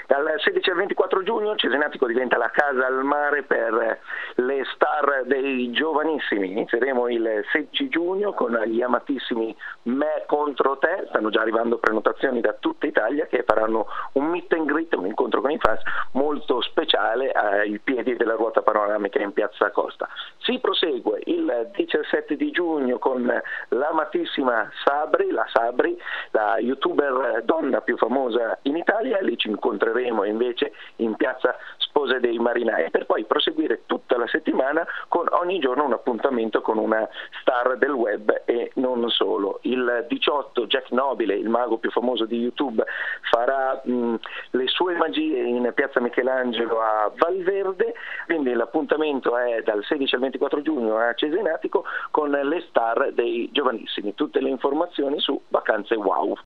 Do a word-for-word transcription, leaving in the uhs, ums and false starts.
Dal sedici al ventiquattro giugno Cesenatico diventa la casa al mare per le star dei giovanissimi. Inizieremo il sedici giugno con gli amatissimi Me contro te, stanno già arrivando prenotazioni da tutta Italia che faranno un meet and greet, un incontro con i fans molto speciale ai piedi della ruota panoramica in Piazza Costa. Si prosegue il diciassette di giugno con l'amatissima Sabri, la Sabri, la youtuber donna più famosa in Italia. Lì ci incontreremo invece in piazza Spose dei Marinai, per poi proseguire tutta la settimana con ogni giorno un appuntamento con una star del web e non solo. Il diciotto Jack Nobile, il mago più famoso di YouTube, farà mh, le sue magie in piazza Michelangelo a Valverde, quindi l'appuntamento è dal sedici al ventiquattro giugno a Cesenatico con le star dei giovanissimi. Tutte le informazioni su Vacanze Wow.